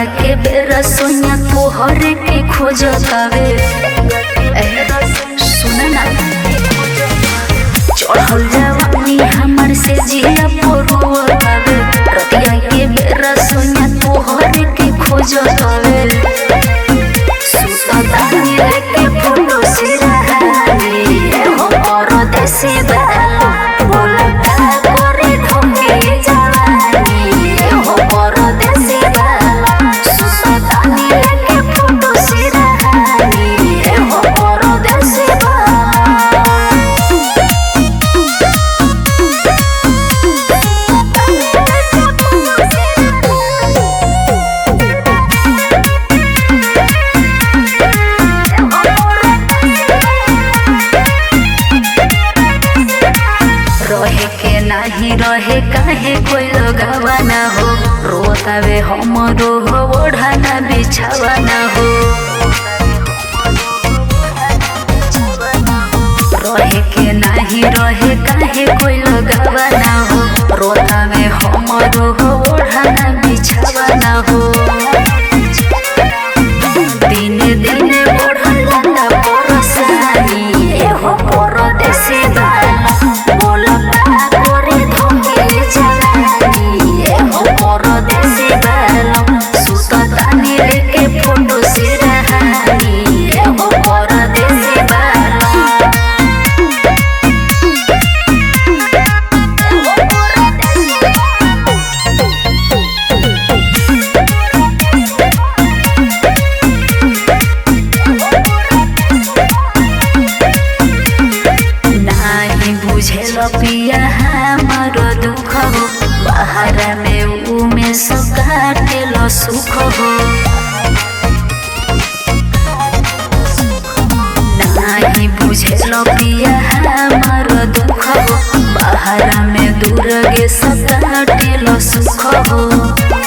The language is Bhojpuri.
के बेरा सोनिया तोहर के खोजतावे सुन ना चढ़ल जवानी हमर से जिया पोरुआवे रतिया के बेरा सोनिया तोहर के खोजतावे सुतानी के फोटो सिरहानी हो परदेसी बाला बोला करे धोके जवानी हो परदेसी बाला सुतानी के फोटो सिरहानी हो परदेसी रहे के नाही रहे काहे कोई लगावा ना हो रोतावे हमरो हो ओढ़ाना बिछावा ना हो रहे के नाही रहे काहे कोई लगावा ना हो रोतावे हमरो हो ओढ़ाना बिछावा ना हो दिने दिने बढ़ल लंदा परसानी एहो परदेसी बाला बोला करे धोके जवानी एहो परदेसी बाला सुतानी लेके फोटो सिरहानी एहो परदेसी बाला नाही बुझेल पिया हमर दुख हो बाहर में उमे सब काटेल सुख हो नाही बुझेल पिया हमर दुख हो बाहर में दूर गे सब काटेल सुख हो